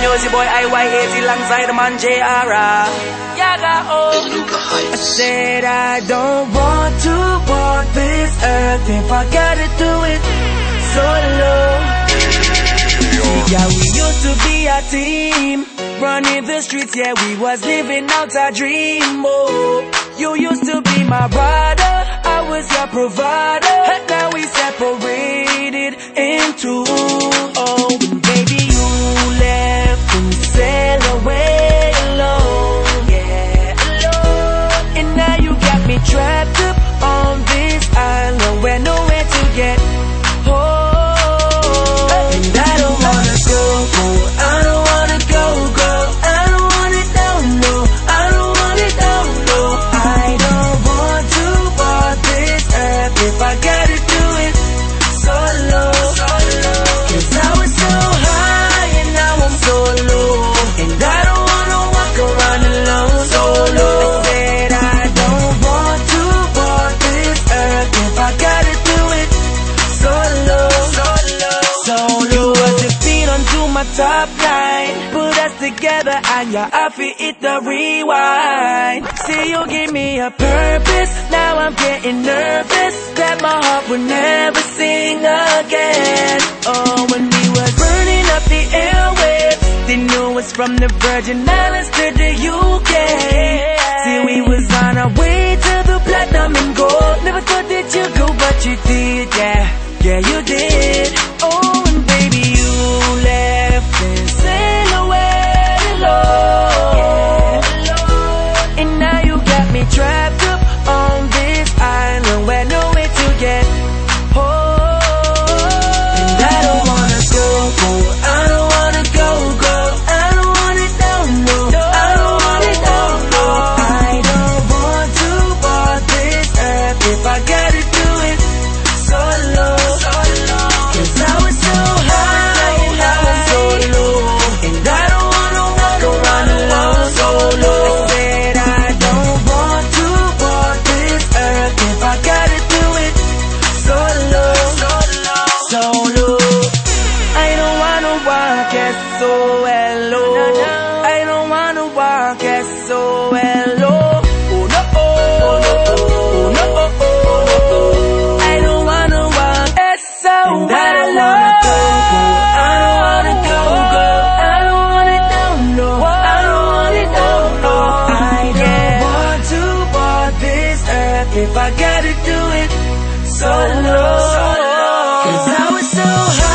Music boy IY80 alongside the man JR. Yaga oh. I said I don't want to walk this earth if I gotta do it solo. Yeah, we used to be a team, running the streets, yeah, we was living out our dream. Oh, you used to be my brother, I was your provider, and now we separated in two. Oh, and baby, you left and sailed away alone, yeah, alone. And now you got me trapped up on this island where nowhere to get home. And I don't wanna go, I don't wanna go, I don't want it down low, I don't want it down low. I don't want to walk this earth if I gotta do it solo. Cause I was so high and now I'm so low, and I don't wanna walk around alone solo. I said I don't want to walk this earth if I gotta do it solo. You was your feet onto my top line, put us together and your outfit hit the rewind. See, you give me a purpose, now I'm getting nervous that my heart would never sing again. Oh, when we was burning up the airwaves, they knew us from the Virgin Islands to the UK. See, we was on our way to the platinum and gold. Never thought that you'd go, but you did, yeah, you did. Oh, and baby, you left and sailed away alone, yeah, and now you got me trapped up on this island where no way to get home. And I don't wanna go, I don't wanna go, I don't want it down low, I don't want it down low. I don't want to walk this earth if I gotta do it solo. Cause I was so high and I was so low, and I don't wanna walk around alone solo. I said I don't want to walk this earth if I gotta do it solo. I don't wanna walk S-O-L-O, I don't wanna walk S-O-L-O. Oh no, oh no, I don't wanna walk S-O-L-O. I don't wanna go, I don't want it down low, I don't want it down low. I don't want to walk this earth if I gotta do it solo. Cause I was so high